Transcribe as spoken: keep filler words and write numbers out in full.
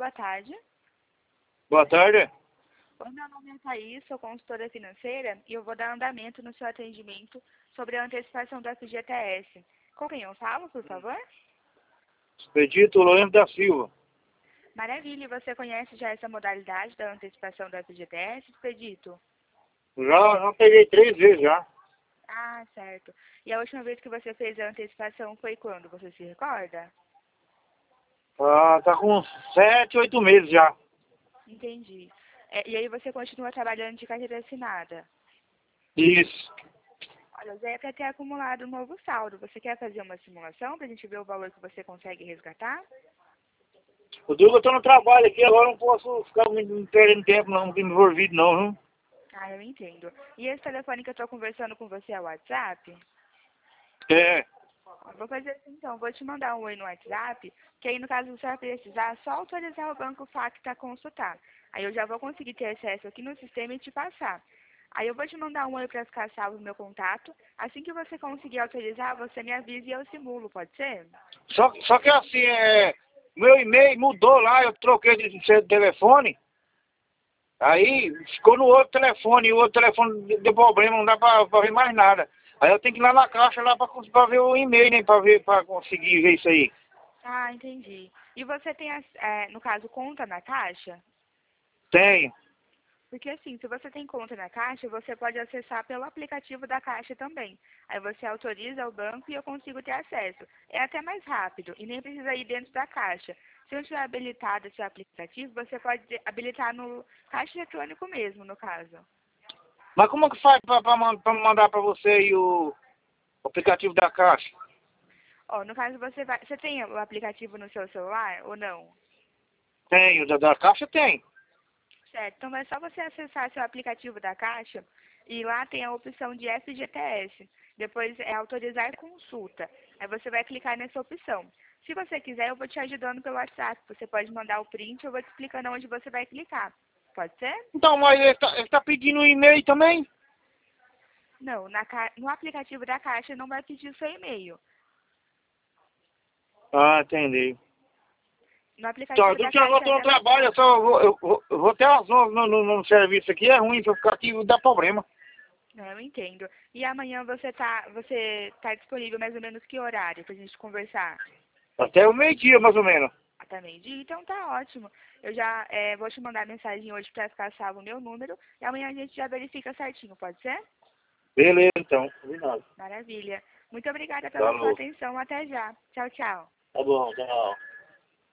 boa tarde. Boa tarde. O meu nome é Thaís, sou consultora financeira e eu vou dar andamento no seu atendimento sobre a antecipação do F G T S. Com quem eu falo, por favor? Expedito Lourenço da Silva. Maravilha, e você conhece já essa modalidade da antecipação do F G T S, Expedito? Já, já peguei três vezes já. Ah, certo. E a última vez que você fez a antecipação foi quando? Você se recorda? Ah, tá com sete, oito meses já. Entendi. É, e aí você continua trabalhando de carteira assinada? Isso. Olha, já é para ter acumulado um novo saldo. Você quer fazer uma simulação para a gente ver o valor que você consegue resgatar? O Duga, eu tô no trabalho aqui, agora não posso ficar me me perdendo tempo não, me envolvido não, viu? Ah, eu entendo. E esse telefone que eu estou conversando com você é o WhatsApp? É. Eu vou fazer assim então, vou te mandar um oi no WhatsApp, que aí no caso você vai precisar só autorizar o banco Facta a consultar. Aí eu já vou conseguir ter acesso aqui no sistema e te passar. Aí eu vou te mandar um oi para ficar salvo o meu contato. Assim que você conseguir autorizar, você me avisa e eu simulo, pode ser? Só, só que assim, é, meu e-mail mudou lá, eu troquei de de telefone. Aí ficou no outro telefone, e o outro telefone deu deu problema, não dá pra, pra ver mais nada. Aí eu tenho que ir lá na caixa lá pra, cons- pra ver o e-mail, né? Pra ver, pra conseguir ver isso aí. Ah, entendi. E você tem, as- é, no caso, conta na Caixa? Tenho. Porque assim, se você tem conta na Caixa, você pode acessar pelo aplicativo da Caixa também. Aí você autoriza o banco e eu consigo ter acesso. É até mais rápido e nem precisa ir dentro da Caixa. Se eu tiver habilitado esse aplicativo, você pode habilitar no caixa eletrônico mesmo, no caso. Mas como que faz pra, pra, man- pra mandar pra você aí o aplicativo da caixa? Ó, no caso você vai, você tem o aplicativo no seu celular ou não? Tenho, da, da caixa tem. Certo, então é só você acessar seu aplicativo da Caixa e lá tem a opção de F G T S. Depois é autorizar consulta. Aí você vai clicar nessa opção. Se você quiser, eu vou te ajudando pelo WhatsApp. Você pode mandar o print, eu vou te explicando onde você vai clicar. Pode ser? Então, mas ele tá, ele tá pedindo um e-mail também? Não, na, ca- no aplicativo da Caixa não vai pedir o seu e-mail. Ah, entendi. No Então, aplicativo eu da tô, eu Caixa é tô no até mais trabalho, eu, fácil. só vou, eu, vou- eu vou até às onze no, no, no serviço aqui, é ruim, se eu ficar aqui dá problema. Não, eu entendo. E amanhã você tá, você tá disponível mais ou menos que horário pra gente conversar? Até o meio-dia, mais ou menos. Até meio-dia? Então tá ótimo. Eu já é, vou te mandar mensagem hoje para ficar salvo o meu número e amanhã a gente já verifica certinho, pode ser? Beleza, então. Combinado. Maravilha. Muito obrigada pela sua Falou. atenção. Até já. Tchau, tchau. Tá bom, tchau.